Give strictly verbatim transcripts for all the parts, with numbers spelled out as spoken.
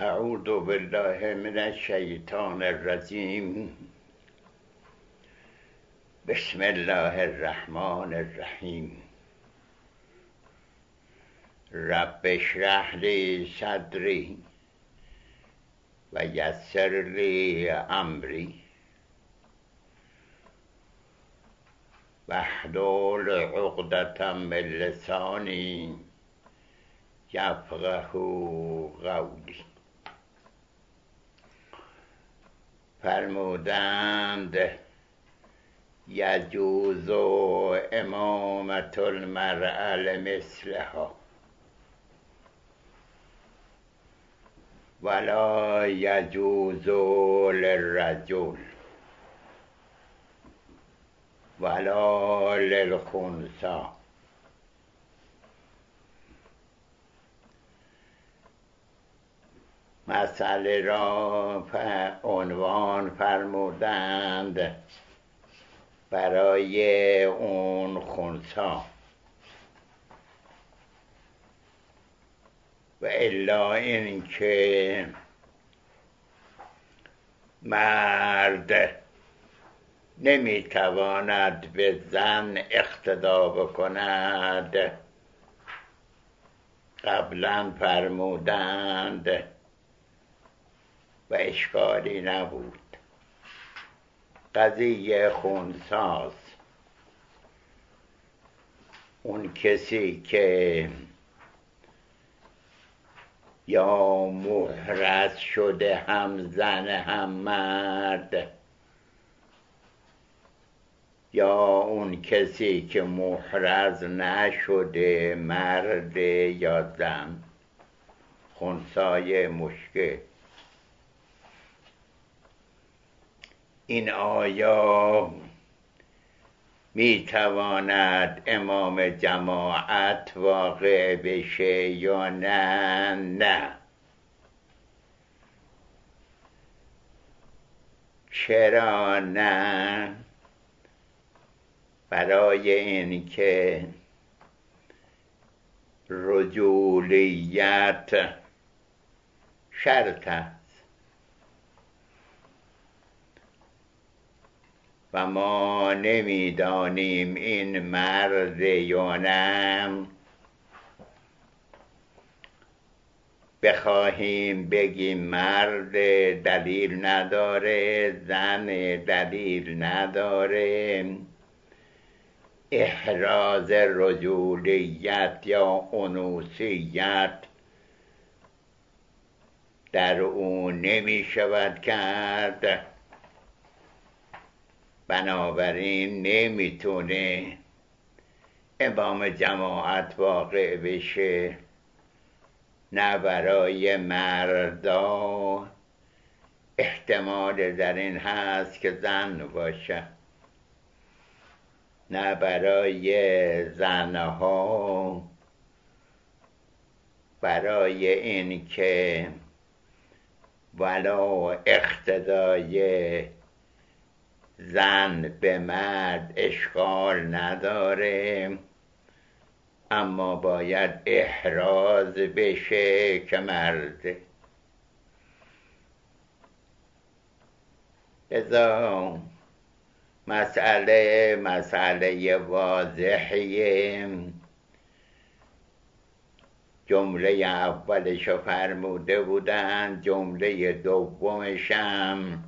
اعوذ بالله من الشیطان الرجیم. بسم الله الرحمن الرحیم. رب اشرح لی صدری و یسر لی امری واحلل عقدة من لسانی یفقهوا قولی. فرمودند یجوز امامة المرأة لمثلها ولا یجوز للرجل ولا للخنثی. مسئله را عنوان فرمودند برای اون خنثی و الا اینکه مرد نمیتواند به زن اقتدا بکند، قبلا فرمودند و اشکالی نبود. قضیه خنثیست. اون کسی که یا محرز شده هم زن هم مرد، یا اون کسی که محرز نشده مرد یا زن، خنثی مشکل. این آیا می تواند امام جماعت واقع بشه یا نه؟ نه. چرا نه؟ برای اینکه رجولیت شرط است و ما نمیدانیم این مرد یا نه. بخواهیم بگیم مرد دلیل نداره، زن دلیل نداره، احراز رجولیت یا انوثیت در اون نمی شود کرد، بنابراین نمیتونه امام جماعت واقع بشه. نه برای مردا احتمال در این هست که زن باشه، نه برای زنها، برای این که ولا اقتدای زن به مرد اشکال نداره، اما باید احراز بشه که مرده. لذا مسئله مسئله واضحیه. جمله اولشو فرموده بودن، جمله دومشم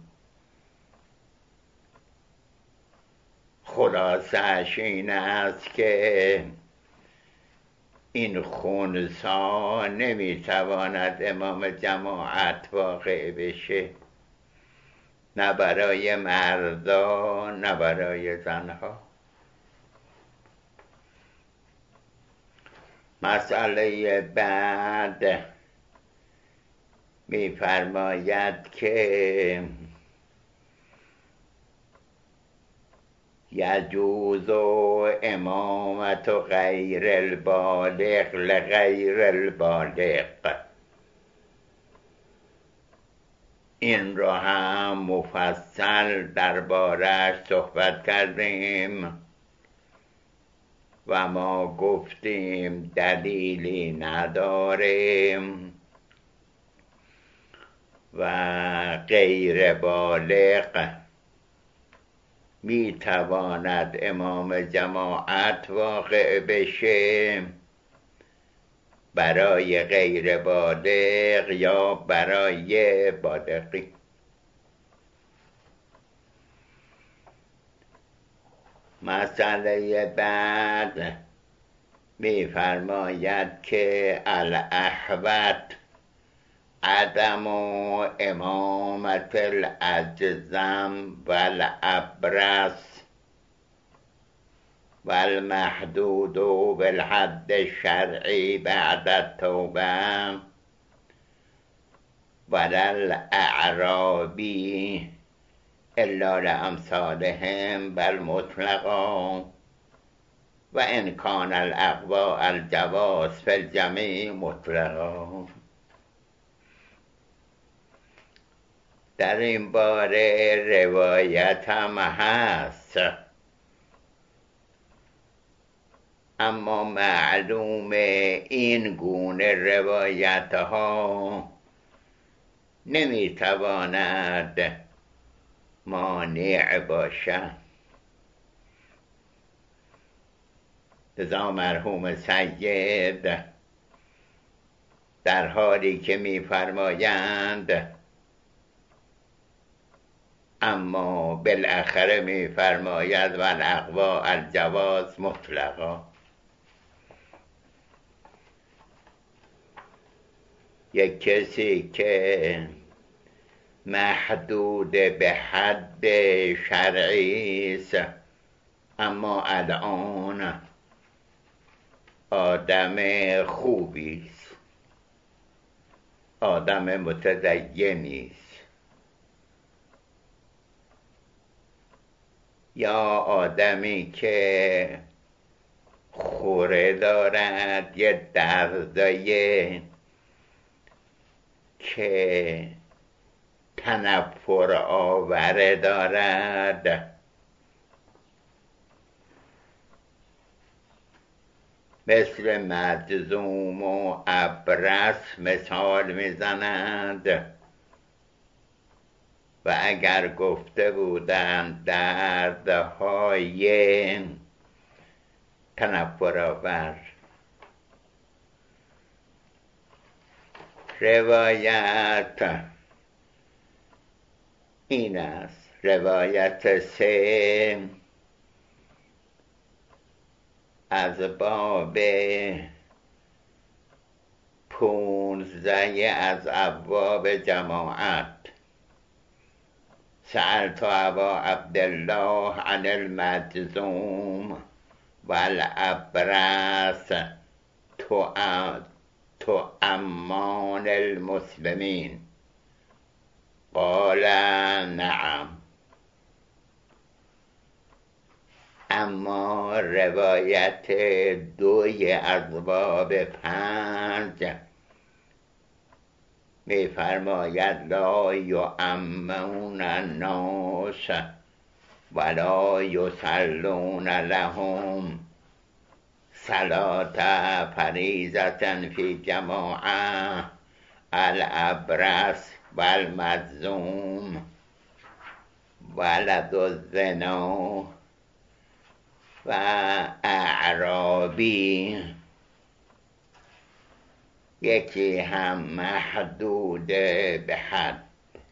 خلاصش این است که این خنثی نمیتواند امام جماعت واقع بشه، نه برای مردا نه برای زنها. مسئله بعد میفرماید که یجوز امامت غیر البالغ لغیر البالغ. این را هم مفصل درباره‌اش صحبت کردیم و ما گفتیم دلیلی نداره و غیر بالغ می تواند امام جماعت واقع بشه برای غیر بالغ یا برای بالغی. مسئله بعد می فرماید که الاحوط عدم امامت الاجزم و الابرس و المحدود بالحد الشرعی بعد التوبه و الاعرابی الا لامثالهم بل مطلقا و ان کان الاقوا الجواز فی الجمیع مطلقا. در این باره روایت هم هست، اما معلوم این گونه روایت ها نمیتواند مانع باشد. لذا مرحوم سید در حالی که میفرمایند اما بالاخره میفرماید و الاقوا الجواز مطلقا. یک کسی که محدود به حد شرعی است اما الان آدم خوبی است، آدم متدینی است، یا آدمی که خوره دارد، یه دردایی که تنفر آوره دارد، مثل مجذوم و ابرس مثال میزنند و اگر گفته بودند دردهای تنفر آور. روایت این است. روایت سه از باب پونزده از ابواب جماعت. سألت ابا عبدالله عن المجذوم والابرس تؤمان المسلمین قال نعم. اما روایت دوی از باب پنج می فرماید لا یؤمنون الناس ولا یصلون لهم صلاة فریضة فی جماعة الابرس والمجذوم ولد الزنا و اعرابی. یکی هم محدود به حد.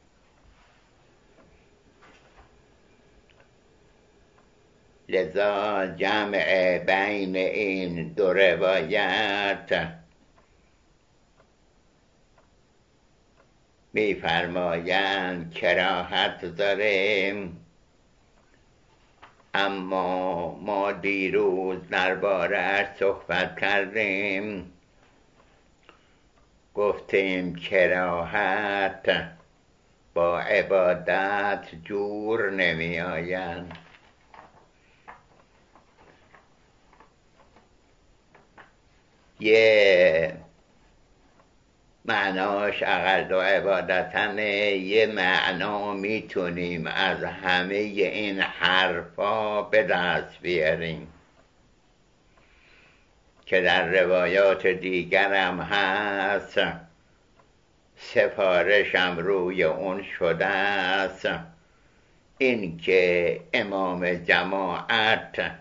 لذا جمع بین این دو روایت می‌فرمایند کراهت داریم، اما ما دیروز درباره‌اش صحبت کردیم، گفتیم کراهت با عبادت جور نمی آید. یه معناش اقل و عبادتنه، یه معنا میتونیم از همه این حرفا به دست بیاریم که در روایات دیگر هم هست. سفارشم روی اون شده است، این که امام جماعت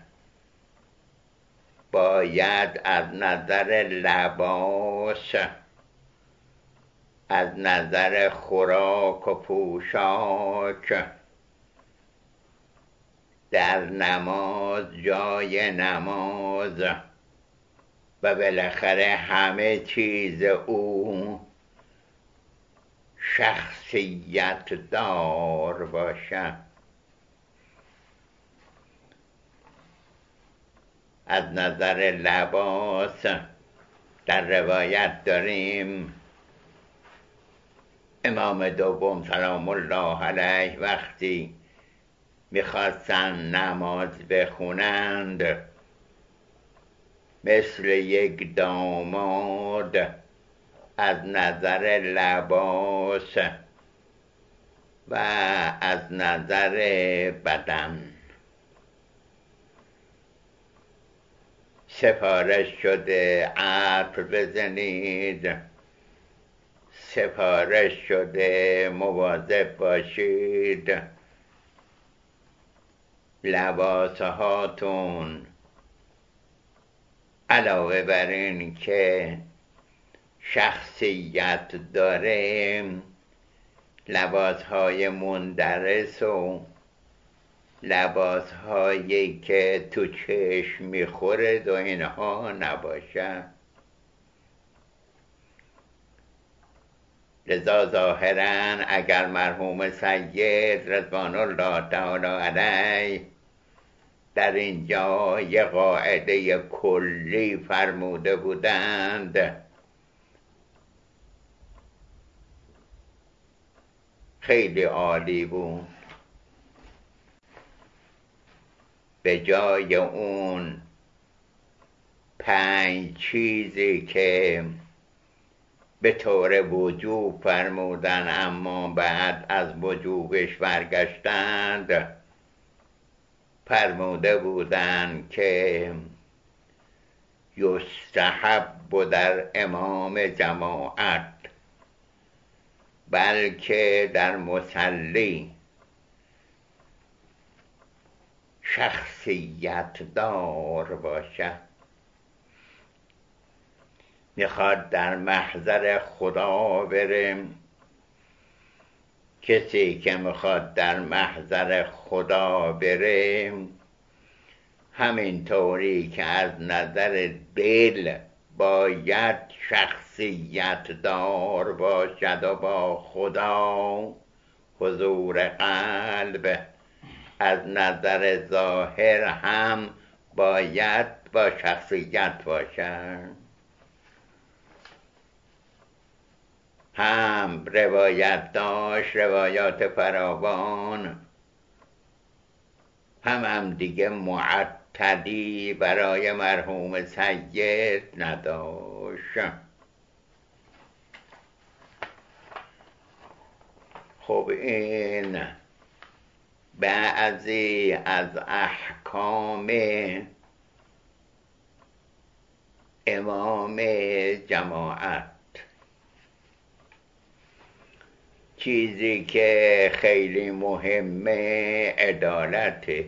باید از نظر لباس، از نظر خوراک و پوشاک، در نماز، جای نماز و بالاخره همه چیز او شخصیت دار باشد. از نظر لباس در روایت داریم امام دوم سلام الله علیه وقتی میخواستن نماز بخونند مثل یک داماد از نظر لباس و از نظر بدن سفارش شده عطر بزنید، سفارش شده مواظب باشید، لباس هاتون علاوه بر این که شخصیت داره، لباس های مندرس و لباس هایی که تو چشم میخوره و اینها نباشه. لذا ظاهرا اگر مرحوم سید رضوان الله تعالی علیه در اینجا یه قاعده کلی فرموده بودند، خیلی عالی بود. به جای اون پنج چیزی که به طور وجوب فرمودن اما بعد از وجوبش برگشتند، فرموده بودند که یستحب در امام جماعت، بلکه در مصلی شخصیت دار باشد. میخواد در محضر خدا بریم. کسی که میخواد در محضر خدا بریم همینطوری که از نظر دل باید شخصیت دار باشد و با خدا حضور قلب، از نظر ظاهر هم باید با شخصیت باشد. هم روایت داشت، روایات فراوان، هم هم دیگه معتدی برای مرحوم سید نداشت. خب این بعضی از احکام امام جماعت. چیزی که خیلی مهمه عدالته.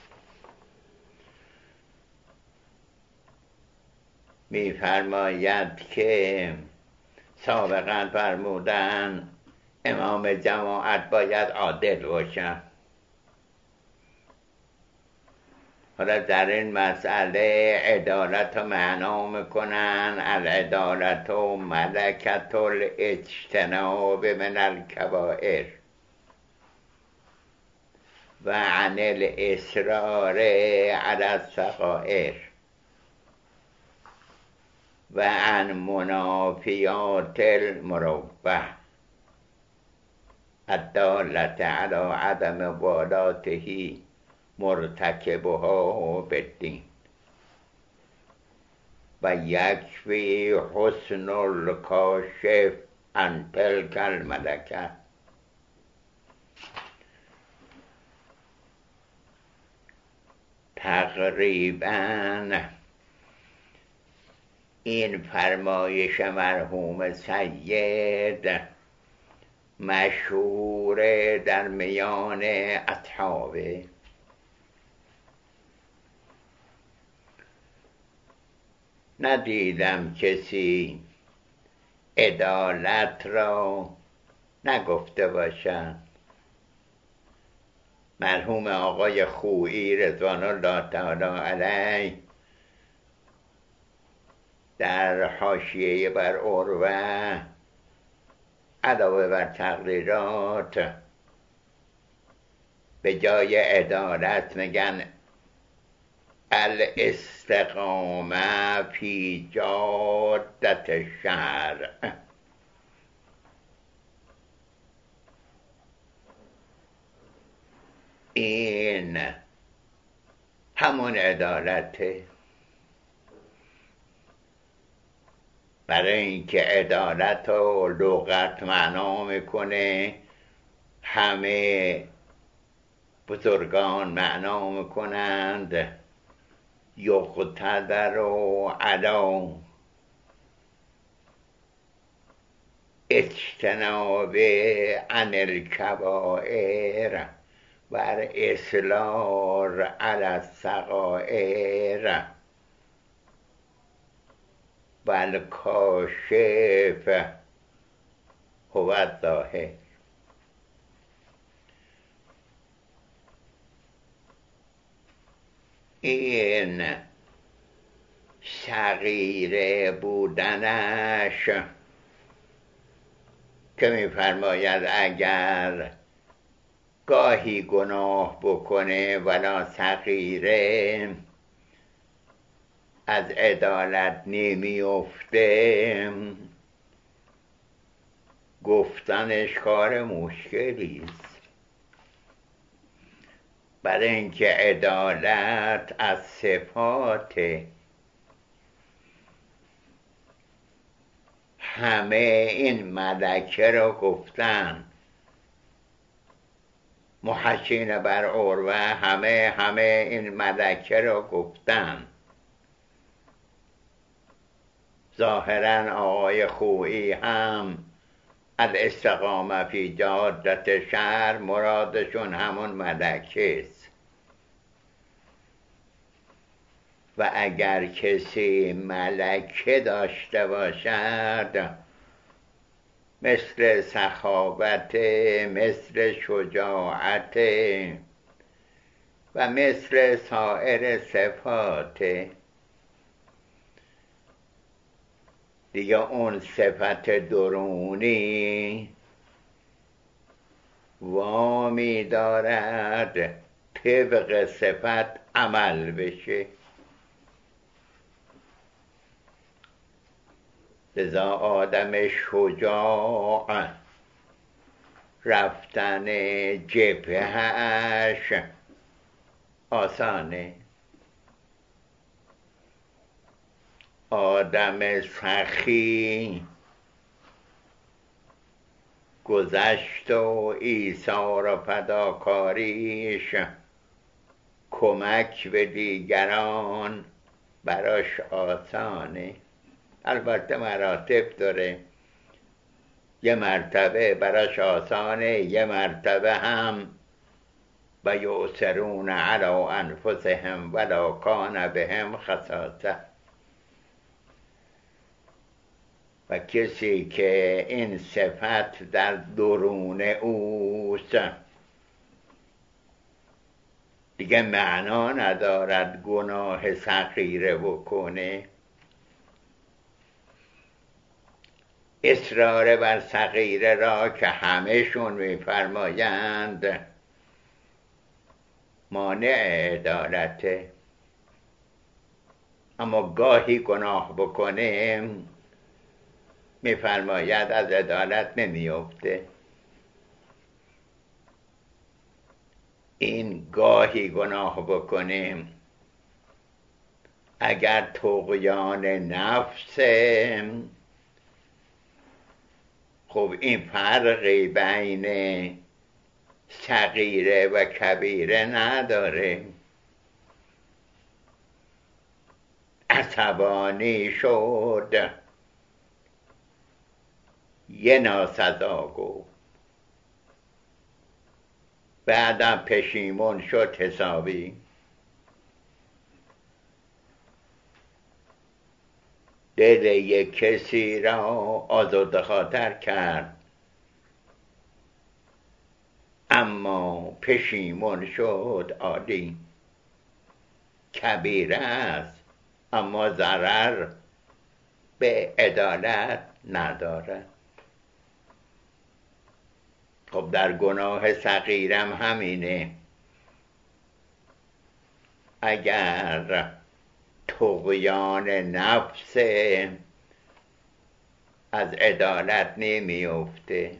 می‌فرماید که سابقا فرمودن امام جماعت باید عادل باشن. حالا در این مسئله عدالت رو معنا میکنن العدالت و ملکت الاجتناب من الکبائر و عن الاصرار علی الصغائر و عن منافیات المروبه الدالة علی عدم والاته مرتکبها بالدین و یکفی حسن الکاشف عن تلک الملکه. تقریباً این فرمایش مرحوم سید مشهور در میان اصحابه. ندیدم کسی عدالت را نگفته باشد. مرحوم آقای خویی رضوان الله تعالی علیه در حاشیه بر عروه علاوه بر تقریرات به جای عدالت میگن الاستقامه فی جادت شرع. این همون عدالته. برای اینکه عدالت و لغت معنا میکنه، همه بزرگان معنا میکنند یقتدر و علا اجتناب عن الکبائر و اصرار علی الصغائر و الکاشف هو الظاهر. این صغیره بودنش که می‌فرماید اگر گاهی گناه بکنه ولا صغیره از عدالت نمی‌افته، گفتنش کار مشکلی است. برای اینکه عدالت از صفات همه این ملکه را گفتن، محشین بر عروه همه همه این ملکه را گفتن. ظاهرا آقای خویی هم الاستقامه فی جادت شرع مرادشون همون ملکه است. و اگر کسی ملکه داشته باشد، مثل سخاوت، مثل شجاعت و مثل سایر صفات دیگه، اون صفت درونی وامی دارد طبق صفت عمل بشه. لذا آدم شجاع رفتن جبهش آسانه، آدم سخی گذشت و ایثار و فداکاریش کمک به دیگران براش آسانه. البته مراتب داره، یه مرتبه براش آسانه، یه مرتبه هم و یؤثرون علی انفسهم ولو کان بهم خصاصه. و کسی که این صفت در درون اوست دیگه معنا ندارد گناه صغیره بکنه. اصرار بر صغیره را که همهشون میفرمایند مانع عدالته، اما گاهی گناه بکنه میفرماید از عدالت نمیفته. این گاهی گناه بکنیم اگر طغیان نفسه، خب این فرقی بین صغیره و کبیره نداره. عصبانی شد یه ناسزا گفت، بعدم پشیمون شد حسابی. دل یک کسی را آزرده خاطر کرد، اما پشیمون شد عالی. کبیره است اما ضرر به عدالت نداره. خب در گناه صغیرم همینه. اگر طغیان نفس از عدالت نمیفته،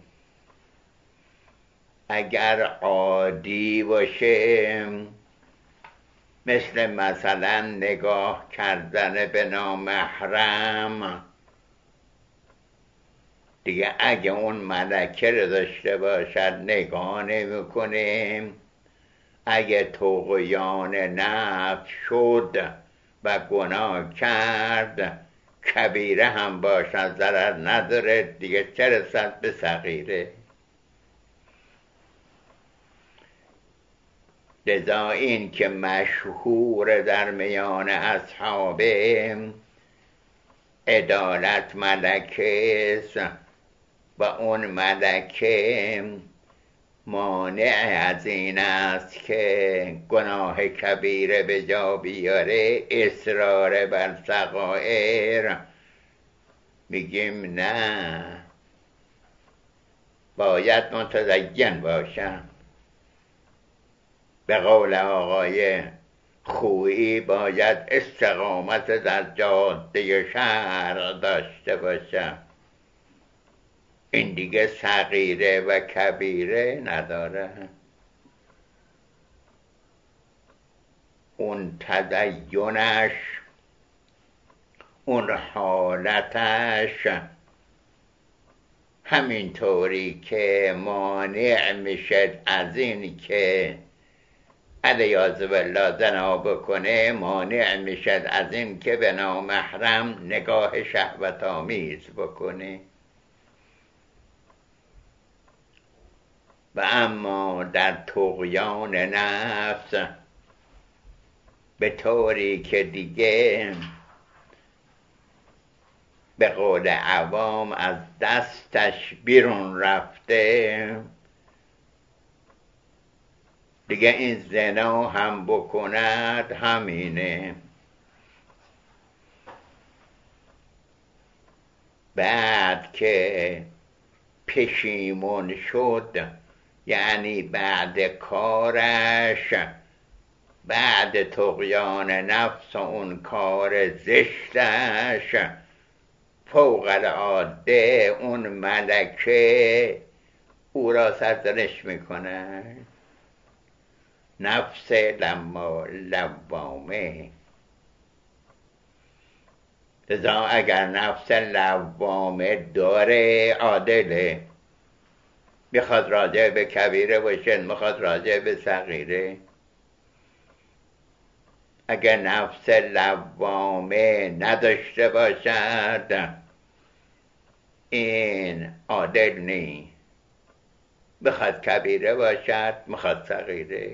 اگر عادی باشه مثل مثلا نگاه کردن به نامحرم، دیگه اگه اون ملکه رو داشته باشد نگاه نمیکنه. اگه طغیان نفس شد و گناه کرد، کبیره هم باشد ضرر نداره، دیگه چه رسد به صغیره. لذا این که مشهور در میان اصحاب عدالت ملکه است و اون ملکه مانع از این است که گناه کبیره به جا بیاره، اصرار بر صغائر، میگیم نه، باید متدین باشم. به قول آقای خویی باید استقامت در جاده شرع داشته باشم. این دیگه صغیره و کبیره نداره. اون تدینش، اون حالتش همینطوری که مانع میشد از این که علیاذ بالله زنا بکنه، مانع میشد از این که به نامحرم نگاه شهوت آمیز بکنه. و اما در طغیان نفس به طوری که دیگه به قول عوام از دستش بیرون رفته، دیگه این زنا هم بکند همینه. بعد که پشیمون شد، یعنی بعد کارش، بعد طغیان نفس و اون کار زشتش، فوق العاده اون ملکه او را سرزنش میکنه. نفس لما لوامه. لذا اگر نفس لوامه داره عادله، میخواد راجع به کبیره باشه، میخواد راجع به صغیره. اگر نفس لوامه نداشته باشد، این عادل نی، میخواد کبیره باشد، میخواد صغیره.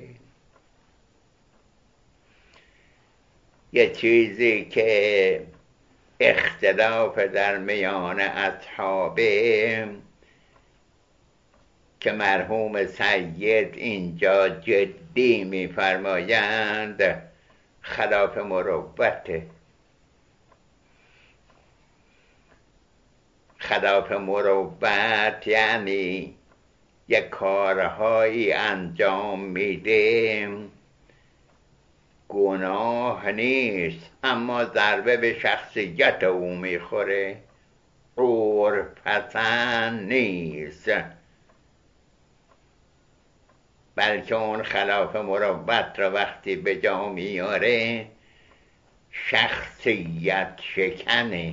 یه چیزی که اختلاف در میان اصحابه که مرحوم سید اینجا جدی میفرمایند، خلاف مروته. خلاف مروت یعنی یک کارهایی انجام میده، گناه نیست اما ضربه به شخصیت او میخوره، عرف پسند نیست، بلکه اون خلاف مروت را وقتی به جا میاره شخصیت شکنه.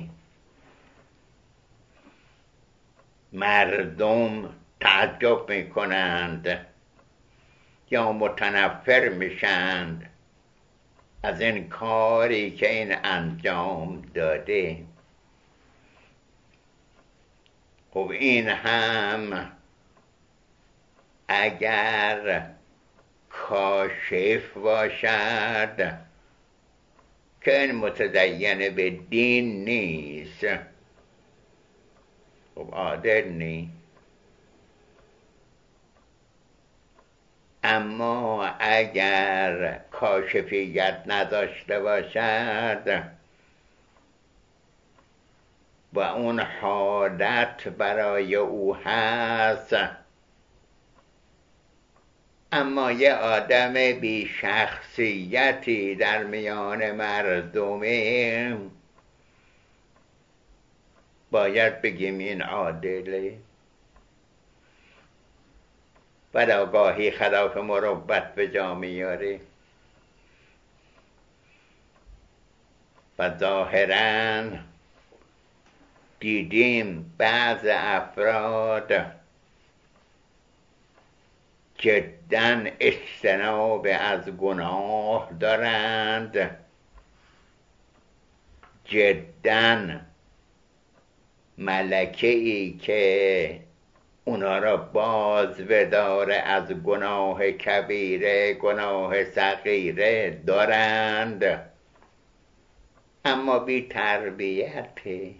مردم تعجب میکنند یا متنفر میشند از این کاری که این انجام داده. خب این هم اگر کاشف باشد که این متدین به دین نیست. خب عادل نیست. اما اگر کاشفیت نداشته باشد و اون حالت برای او هست، اما یه آدم بی شخصیتی در میان مردمه، باید بگیم این عادله. بعد آگاهی خلاف مروت به جا میاره و ظاهراً دیدیم بعض افراد جداً اجتناب از گناه دارند، جداً ملکه ای که اونا را باز بداره از گناه کبیره گناه صغیره دارند، اما بی تربیت،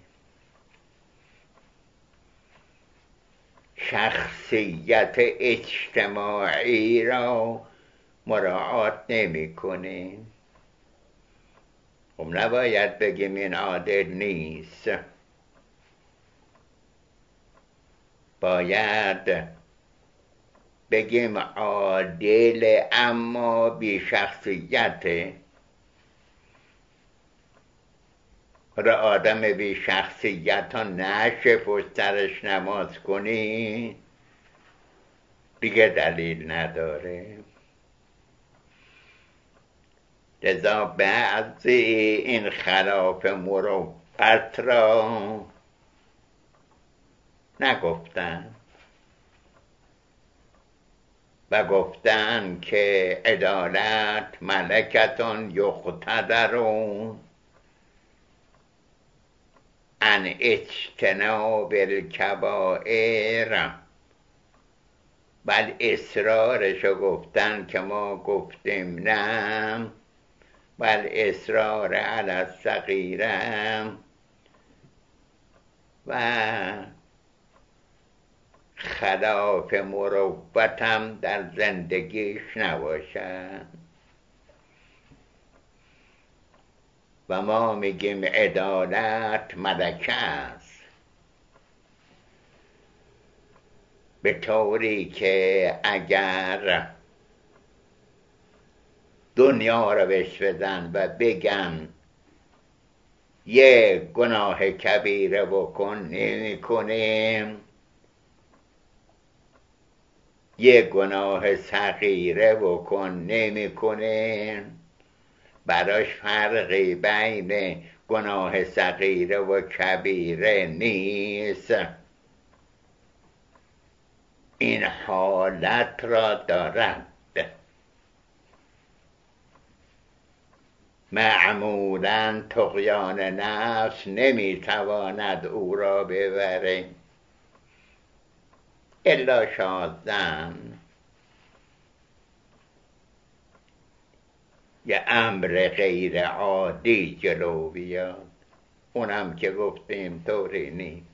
شخصیت اجتماعی را مراعات نمی کنه. خب نباید بگیم این عادل نیست، باید بگیم عادل اما بی شخصیت. را آدم بی شخصیت ها نشه پشت سرش نماز کنی دیگه دلیل نداره. لذا بعضی این خلاف مروت را نگفتن و گفتن که عدالت ملکتون یقتدرون ان اجتناب الکبائر، بل اصرارشو گفتن که ما گفتیم نه، بل اصرار علی الصغیره و خلاف مروتم در زندگیش نباشد. و ما میگیم عدالت ملکه است، به طوری که اگر دنیا رو بهش بدن و بگن یه گناه کبیره بکن نمی کنیم، یه گناه صغیره بکن نمی کنیم، براش فرقی بین گناه صغیره و کبیره نیست. این حالت را دارد. معمولاً طغیان نفس نمیتواند او را ببره الا شاذن، یه امر غیر عادی جلو بیاد، اونم که گفتیم طوری نیست.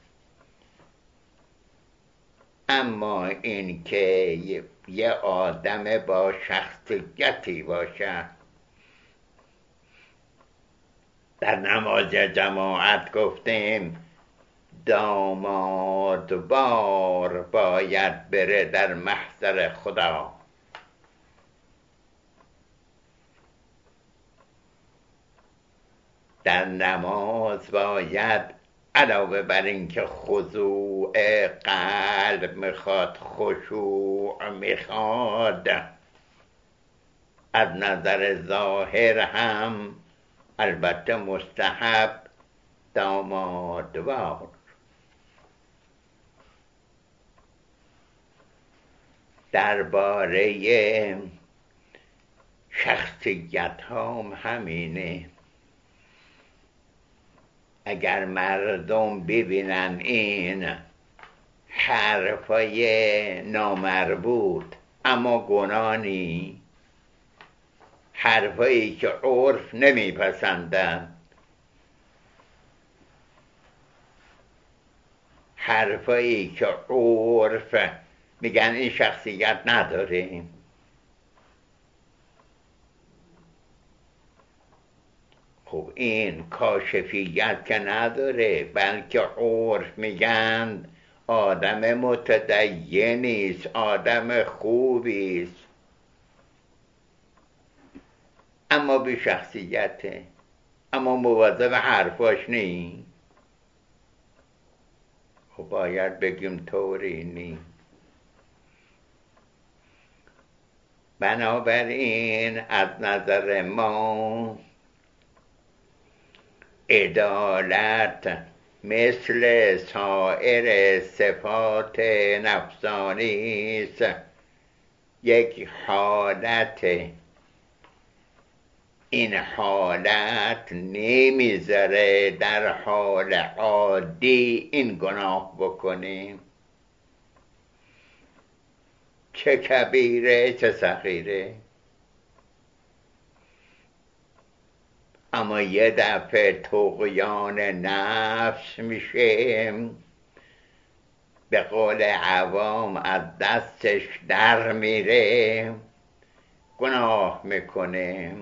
اما این که یه آدم با شخصیتی باشه، در نماز جماعت گفتیم داماد بار باید بره در محضر خدا، در نماز باید علاوه بر این که خضوع قلب میخواد، خشوع میخواد، از نظر ظاهر هم البته مستحب دامادوار. درباره شخصیت هم همینه. اگر مردم ببینن این حرفای نامربوط اما گناهی حرفایی که عرف نمیپسندند، حرفایی که عرف میگن این شخصیت نداره. خب این کاشفیت که نداره، بلکه عرف میگن آدم متدینیست، آدم خوبیست، اما بی شخصیته، اما مواظب حرفاش نی. خب باید بگیم طوری نی. بنابراین از نظر ما عدالت مثل سایر صفات نفسانی است، یک حالت. این حالت نمیذاره در حال عادی این گناه بکنیم، چه کبیره چه صغیره. اما یه دفعه طغیان نفس میشه، به قول عوام از دستش در میره، گناه میکنه.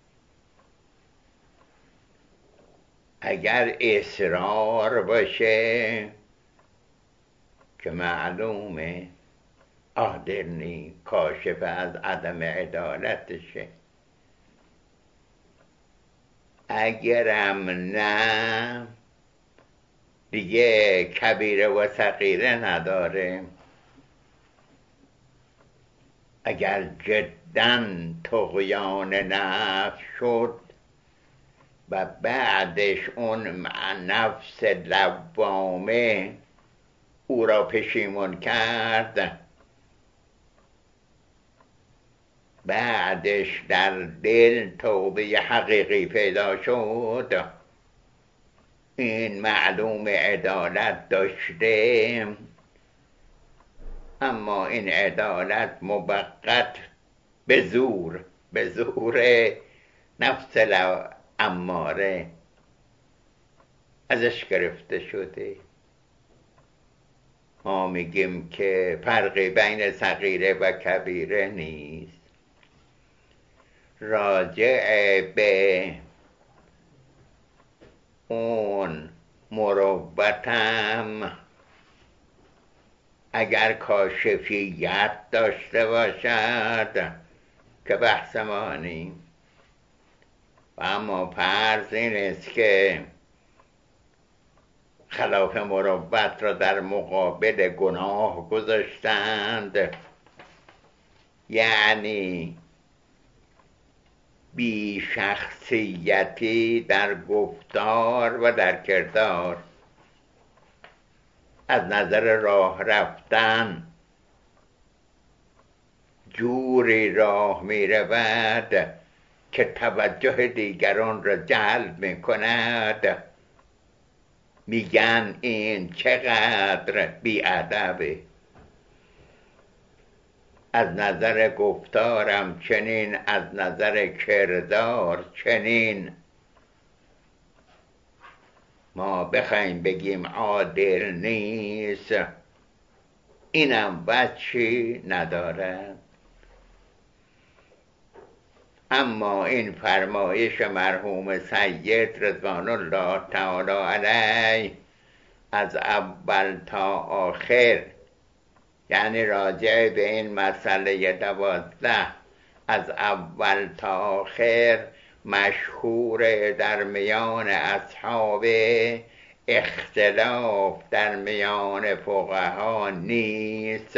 اگر اصرار باشه که معلومه عادل نی، کاشف از عدم عدالتشه. اگرم نه، دیگه کبیره و صغیره نداره. اگر جدا طغیان نفس شد و بعدش اون نفس لوامه او را پشیمون کرد، بعدش در دل توبه حقیقی پیدا شد، این معلوم عدالت داشته، اما این عدالت موقت به زور، به زور نفس اماره ازش گرفته شده. ما میگیم که فرقی بین صغیره و کبیره نیست. راجع به اون مروتم اگر کاشفیت داشته باشد که بحث ما نیست، و اما فرض این است که خلاف مروت را در مقابل گناه گذاشتند، یعنی بی شخصیتی در گفتار و در کردار. از نظر راه رفتن جوری راه می رود که توجه دیگران را جلب می کند، میگن این چقدر بی‌ادبه. از نظر گفتارم چنین، از نظر کردار چنین. ما بخوایم بگیم عادل نیست، اینم وجهی ندارد. اما این فرمایش مرحوم سید رضوان الله تعالی علیه از اول تا آخر، یعنی راجع به این مسئله دوازده از اول تا آخر مشهور در میان اصحاب، اختلاف در میان فقها نیست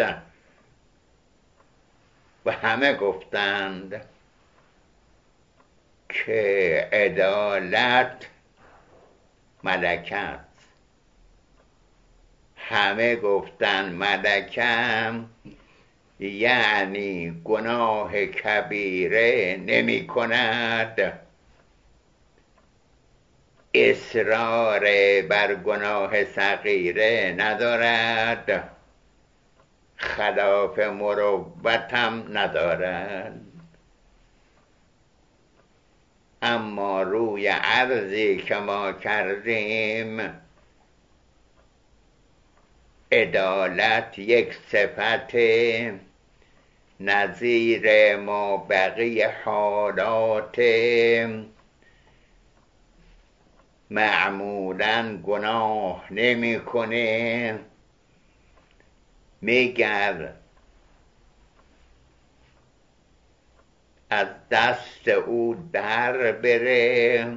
و همه گفتند که عدالت ملکه. همه گفتن ملکم یعنی گناه کبیره نمی کند، اصرار بر گناه صغیره ندارد، خلاف مروت هم ندارد. اما روی عرضی که ما کردیم عدالت یک صفت نظیر ما بقیه حالات معمولا گناه نمی کنه. میگر از دست او در بره،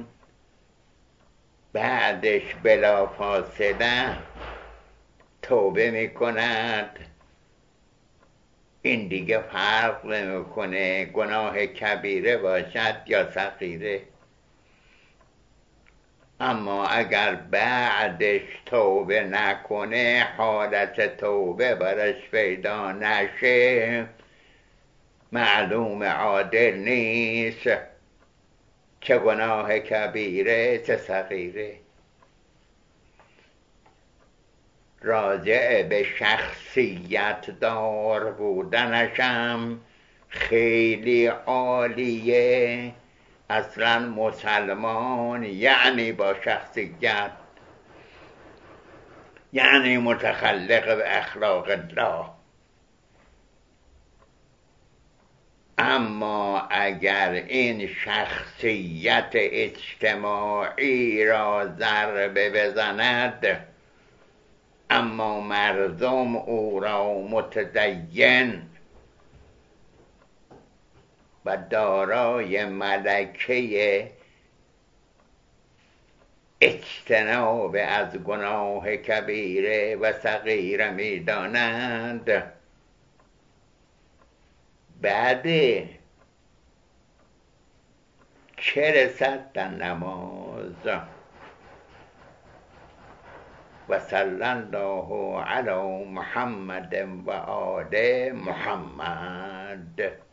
بعدش بلا فاصله توبه میکند. این دیگه فرق نمیکنه گناه کبیره باشد یا صغیره. اما اگر بعدش توبه نکنه، حالت توبه برش پیدا نشه، معلوم عادل نیست، چه گناه کبیره چه صغیره. راجع به شخصیت دار بودنشم خیلی عالیه. اصلا مسلمان یعنی با شخصیت، یعنی متخلق به اخلاق الله. اما اگر این شخصیت اجتماعی را ضربه بزند، اما مردم او را متدین و دارای ملکه اجتناب از گناه کبیره و صغیره می دانند، بعد چه رسد در نماز؟ و صلی الله علی محمد و آل محمد.